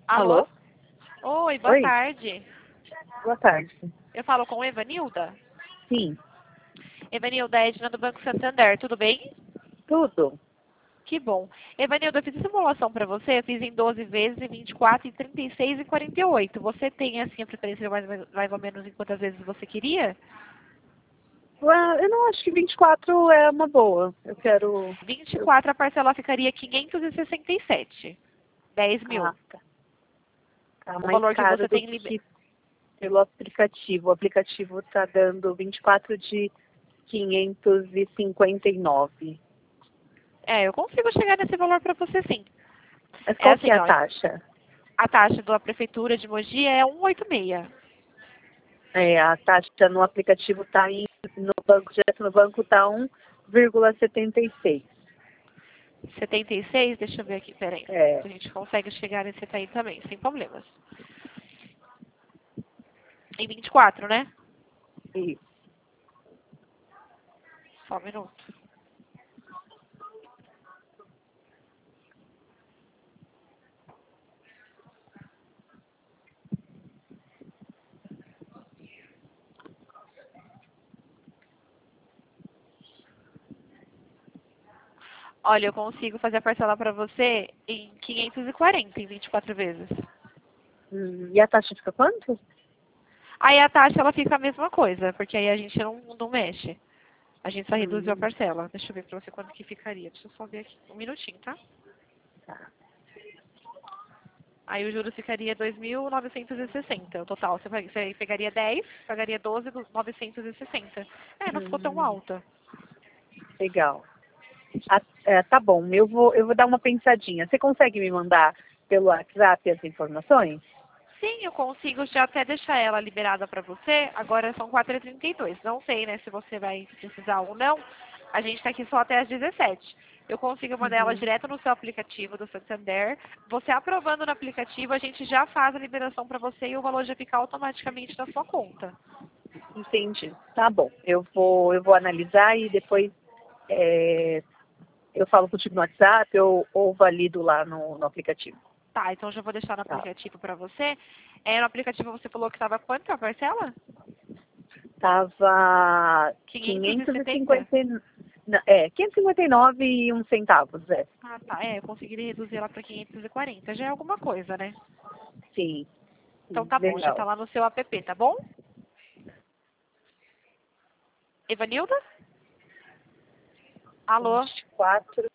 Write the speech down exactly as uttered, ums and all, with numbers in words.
Alô? Alô? Oi, boa Oi, tarde. boa tarde. Eu falo com Evanilda. Sim, Evanilda é Edna do Banco Santander, tudo bem? tudo. Que bom. Evanilda, eu fiz simulação para você, eu fiz em doze vezes, em vinte e quatro, em trinta e seis e quarenta e oito. Você tem, assim, a preferência mais, mais ou menos em quantas vezes você queria? Ah, eu não acho que vinte e quatro é uma boa. Eu quero. eu- vinte e quatro, a parcela ficaria quinhentos e sessenta e sete. dez Ah, mil. tá. Tá O mais valor que caro você do tem... liber- que pelo aplicativo. O aplicativo tá dando vinte e quatro de quinhentos e cinquenta e nove. É, eu consigo chegar nesse valor para você, sim. Mas É qual que é assim, a ó, taxa? a taxa da Prefeitura de Mogi é cento e oitenta e seis. É, a taxa no aplicativo tá em, no banco, direto no banco tá um vírgula setenta e seis. setenta e seis, deixa eu ver aqui, peraí. É, Se a gente consegue chegar nesse aí também, sem problemas. Em vinte e quatro, né? isso. Só um minuto. Olha, eu consigo fazer a parcela para você em quinhentos e quarenta, em vinte e quatro vezes. Hum, e a taxa fica quanto? Aí a taxa, ela fica a mesma coisa, porque aí a gente não, não mexe. A gente só reduziu a Hum, parcela. Deixa eu ver para você quanto que ficaria. Deixa eu só ver aqui. Um minutinho, tá? tá. Aí o juros ficaria dois mil novecentos e sessenta. O total, você, vai- você pegaria dez, pagaria doze dos novecentos e sessenta. É, não ficou tão Hum, alta. legal. Ah, é, tá bom, eu vou, eu vou dar uma pensadinha. Você consegue me mandar pelo WhatsApp as informações? Sim, eu consigo já até deixar ela liberada para você. Agora são quatro e trinta e dois. Não sei, né, se você vai precisar ou não. A gente está aqui só até às dezessete. Eu consigo mandar ela Uhum. direto no seu aplicativo do Santander. Você aprovando no aplicativo, a gente já faz a liberação para você e o valor já fica automaticamente na sua conta. Entendi. Tá bom. Eu vou, eu vou analisar e depois é, eu falo contigo no WhatsApp ou, ou valido lá no, no aplicativo. Tá, então já vou deixar no Tá. aplicativo para você. É, no aplicativo você falou que estava quanto a parcela? Tava quinhentos e quinhentos e setenta. cinquenta, e- não, é, quinhentos e cinquenta e nove e uns centavos, é. Ah, tá. É, eu conseguiria reduzir ela para quinhentos e quarenta. Já é alguma coisa, né? Sim, Então sim, tá bom, já tá legal. lá no seu app, tá bom? Evanilda? Alô? vinte e quatro